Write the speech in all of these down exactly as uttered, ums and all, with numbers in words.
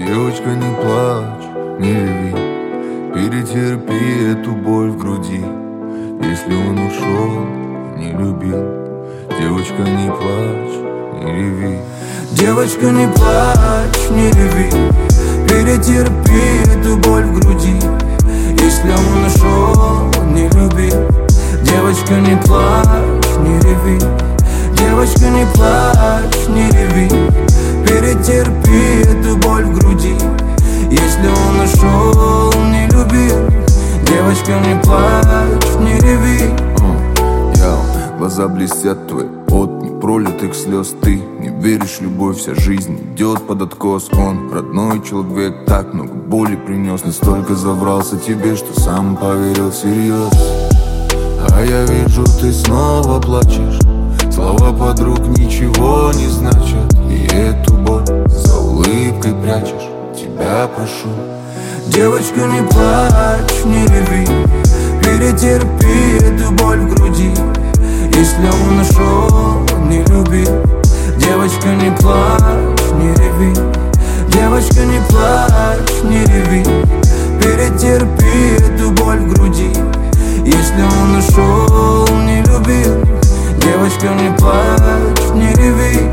Девочка, не плачь, не реви, перетерпи эту боль в груди. Если он ушел, не любил. Девочка, не плачь, не реви. Девочка, не плачь, не реви, перетерпи эту боль в груди. Если он ушел, не любил. Девочка, не плачь, не реви. Девочка, не плачь, не реви, перетерпи эту боль в груди. Если он ушел, не любил. Девочка, не плачь, не реви. uh, Глаза блестят твои от непролитых слез. Ты не веришь в любовь, вся жизнь идет под откос. Он родной человек, так много боли принес. Настолько заврался тебе, что сам поверил всерьез. А я вижу, ты снова плачешь. Слова подруг ничего не значат. И эту боль за улыбкой прячешь. Тебя прошу. Девочка, не плачь, не реви, перетерпи эту боль в груди. Если он ушел, не любил. Девочка, не плачь, не реви. Девочка, не плачь, не реви, перетерпи эту боль в груди. Если он ушел, не любил. Девочка, не плачь, не реви.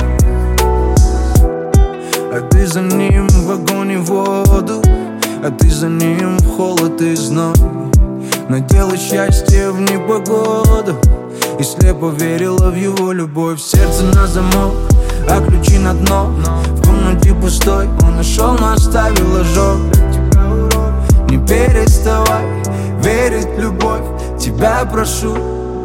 А ты за ним в огонь и воду, а ты за ним в холод и зной. Надела счастье в непогоду и слепо верила в его любовь. Сердце на замок, а ключи на дно. В комнате пустой, он ушел, но оставил ожог. Не переставай верить в любовь, тебя прошу.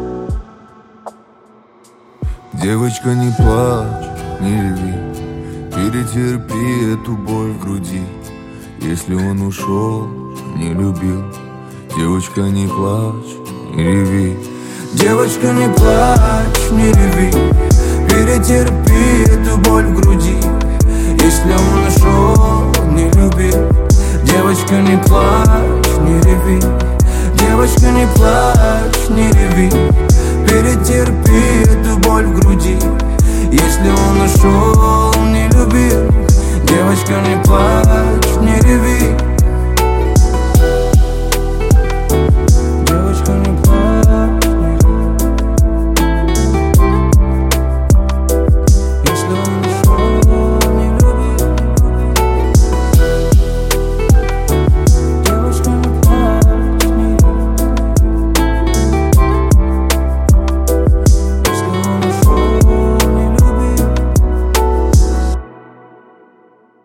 Девочка, не плачь, не реви, перетерпи эту боль в груди. Если он ушел, не любил. Девочка, не плачь, не реви. Девочка, не плачь, не реви, перетерпи эту боль в груди. Если он ушел, не любил. Девочка, не плачь, не реви. Девочка, не плачь, не реви, перетерпи эту боль в груди. Если он ушел, не любил. Девочка, не плачь, не реви.